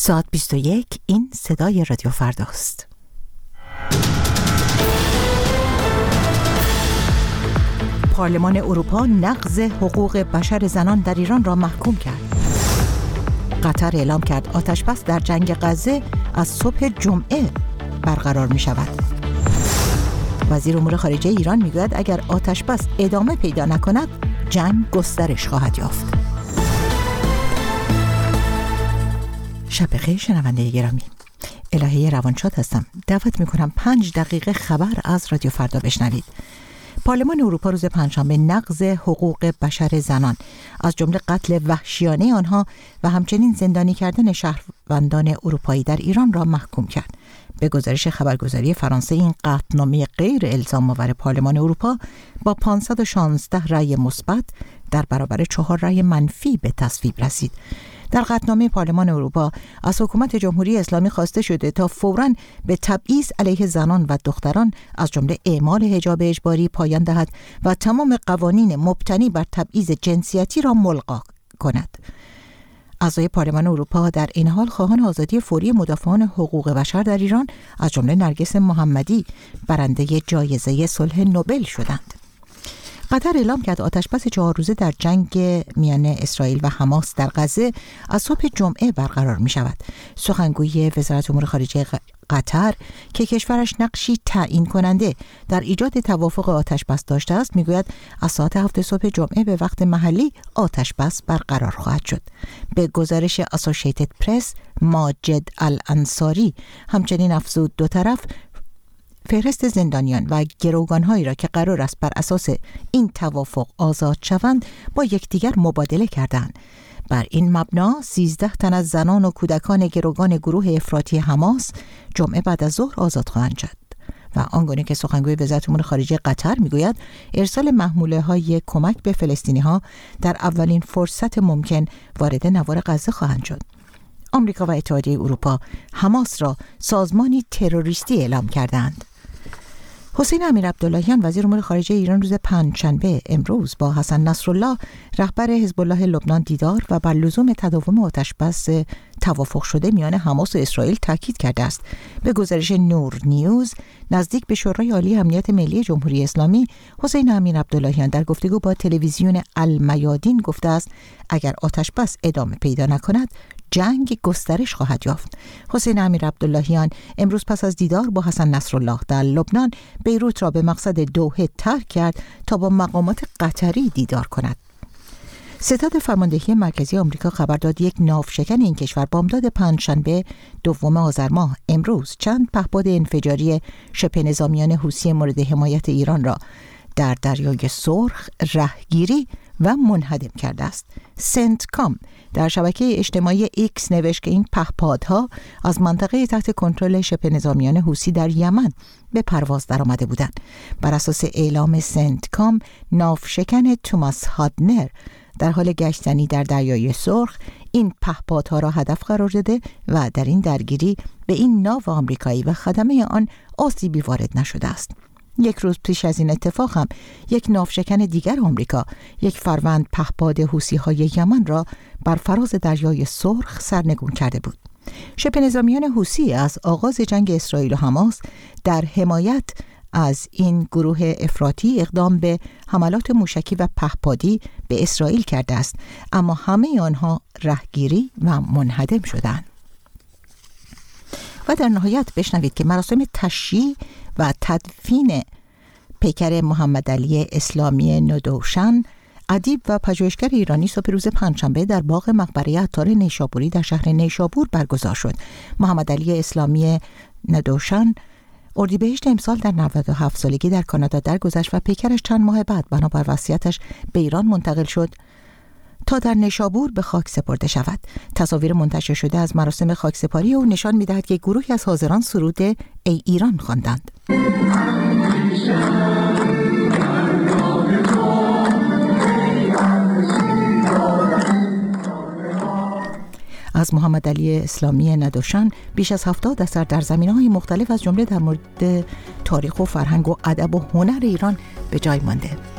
ساعت 21. این صدای رادیو فرداست. پارلمان اروپا نقض حقوق بشر زنان در ایران را محکوم کرد. قطر اعلام کرد آتش‌بس در جنگ غزه از صبح جمعه برقرار می شود. وزیر امور خارجه ایران میگوید اگر آتش‌بس ادامه پیدا نکند جنگ گسترش خواهد یافت. شب بخیر شنونده گرامی، الهه روانشاد هستم. دعوت میکنم 5 دقیقه خبر از رادیو فردا بشنوید. پارلمان اروپا روز پنجشنبه نقض حقوق بشر زنان از جمله قتل وحشیانه آنها و همچنین زندانی کردن شهروندان اروپایی در ایران را محکوم کرد. به گزارش خبرگزاری فرانسه این قطعنامه غیر الزام آور پارلمان اروپا با 516 رأی مثبت در برابر 4 رأی منفی به تصویب رسید. در قطعنامه پارلمان اروپا از حکومت جمهوری اسلامی خواسته شده تا فوراً به تبعیض علیه زنان و دختران از جمله اعمال حجاب اجباری پایان دهد و تمام قوانین مبتنی بر تبعیض جنسیتی را ملغا کند. اعضای پارلمان اروپا در این حال خواهان آزادی فوری مدافعان حقوق بشر در ایران از جمله نرگس محمدی برنده جایزه صلح نوبل شدند. قطر اعلام کرد آتش‌بس 4 روزه در جنگ میان اسرائیل و حماس در غزه از صبح جمعه برقرار می شود. سخنگوی وزارت امور خارجه قطر که کشورش نقشی تعیین کننده در ایجاد توافق آتش‌بس داشته است میگوید از ساعت 7 صبح جمعه به وقت محلی آتش‌بس برقرار خواهد شد. به گزارش اسوسییتد پرس ماجد الانصاری همچنین افزود دو طرف فهرست زندانیان و گروگان‌هایی را که قرار است بر اساس این توافق آزاد شوند با یکدیگر مبادله کردند. بر این مبنا 13 تن از زنان و کودکان گروگان گروه افراطی حماس جمعه بعد از ظهر آزاد خواهند شد. و آنگونه که سخنگوی وزارت امور خارجه قطر میگوید ارسال محموله‌های کمک به فلسطینی‌ها در اولین فرصت ممکن وارد نوار غزه خواهند شد. آمریکا و اتحادیه اروپا حماس را سازمانی تروریستی اعلام کردند. حسین امیرعبداللهیان وزیر امور خارجه ایران روز پنجشنبه امروز با حسن نصرالله رهبر حزب الله لبنان دیدار و بر لزوم تداوم آتش‌بس توافق شده میان حماس و اسرائیل تاکید کرده است. به گزارش نور نیوز نزدیک به شورای عالی امنیت ملی جمهوری اسلامی حسین امیرعبداللهیان در گفتگو با تلویزیون المیادین گفته است اگر آتش‌بس ادامه پیدا نکند جنگ گسترش خواهد یافت. حسین امیرعبداللهیان امروز پس از دیدار با حسن نصرالله در لبنان بیروت را به مقصد دوحه ترک کرد تا با مقامات قطری دیدار کند. ستاد فرماندهی مرکزی آمریکا خبر داد یک ناوشکن این کشور بامداد پنجشنبه 2 آذر ماه امروز چند پهپاد انفجاری شبه نظامیان حوثی مورد حمایت ایران را در دریای سرخ رهگیری و منهدم کرده است. سنتکام در شبکه اجتماعی ایکس نوشت که این پهپادها از منطقه تحت کنترل شبه نظامیان حوثی در یمن به پرواز درآمده بودند. بر اساس اعلام سنتکام ناوشکن توماس هادنر در حال گشتنی در دریای سرخ این پهپادها را هدف قرار داده و در این درگیری به این ناو آمریکایی و خدمه آن آسیبی وارد نشده است. یک روز پیش از این اتفاق هم یک ناوشکن دیگر آمریکا یک فروند پهپاد حوثی‌های یمن را بر فراز دریای سرخ سرنگون کرده بود. شبه نظامیان حوثی از آغاز جنگ اسرائیل و حماس در حمایت از این گروه افراطی اقدام به حملات موشکی و پهپادی به اسرائیل کرده است، اما همه آنها رهگیری و منهدم شدند. و در نهایت بشنوید که مراسم تشییع و تدفین پیکر محمد علی اسلامی ندوشن ادیب و پژوهشگر ایرانی صبح روز پنجشنبه در باغ مقبره عطار نیشابوری در شهر نیشابور برگزار شد. محمد علی اسلامی ندوشن اردیبهشت امسال در 97 سالگی در کانادا درگذشت و پیکرش چند ماه بعد بنابر وصیتش به ایران منتقل شد تا در نیشابور به خاک سپرده شود. تصاویر منتشر شده از مراسم خاکسپاری او نشان می‌دهد که گروهی از حاضران سرود ای ایران خواندند. از محمد علی اسلامی ندوشن بیش از 70 اثر در زمینه‌های مختلف از جمله در مورد تاریخ و فرهنگ و ادب و هنر ایران به جای مانده.